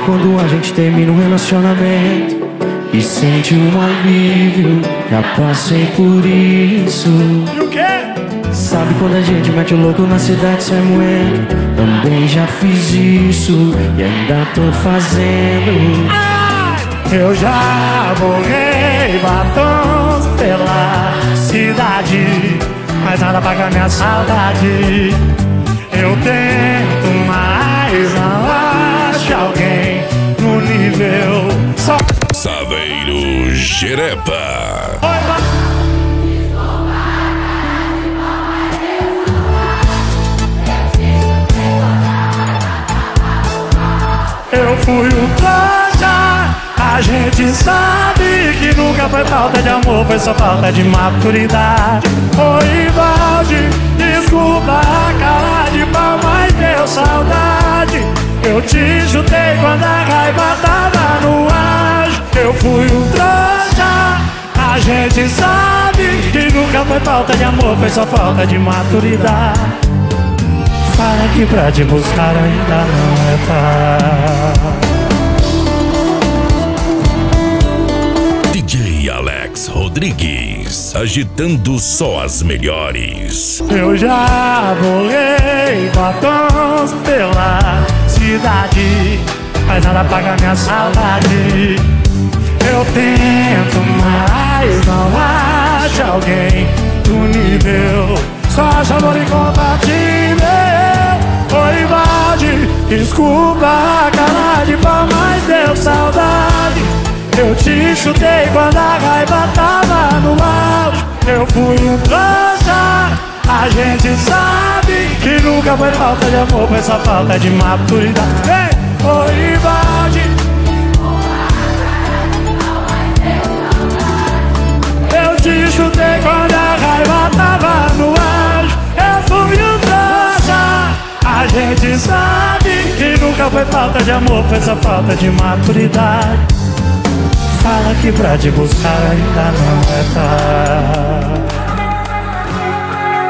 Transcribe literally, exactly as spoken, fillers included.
quando a gente termina um relacionamento e sente um alívio. Já passei por isso. E o quê? Sabe quando a gente mete o louco na cidade sem moendo? Também já fiz isso e ainda tô fazendo. Eu já borrei batons pela cidade, mas nada paga minha saudade. Eu tento, mas não acho alguém no nível só. Saveiro Jerepa. Eu fui o trouxa, a gente sabe que nunca foi falta de amor, foi só falta de maturidade. Oi, Valde, desculpa a cara de pau, mas deu saudade. Eu te chutei quando a raiva tava no ar. Eu fui um trouxa, a gente sabe que nunca foi falta de amor, foi só falta de maturidade. Fala que pra te buscar ainda não é tarde. D J Alex Rodrigues, agitando só as melhores. Eu já borrei batons pela cidade, mas nada paga minha saudade. Eu tento, mas não acho alguém do nível. Só acho amor incompatível. Oi, Valde, desculpa a cara de pau, mas deu saudade. Eu te chutei quando a raiva tava no auge. Eu fui um trouxa, a gente sabe que nunca foi falta de amor, foi só falta de maturidade. Ei, oi, Valde, eu te chutei quando a raiva tava no auge. Eu fui um trouxa, a gente sabe que nunca foi falta de amor, foi só falta de maturidade. Fala que pra te buscar ainda não é tarde.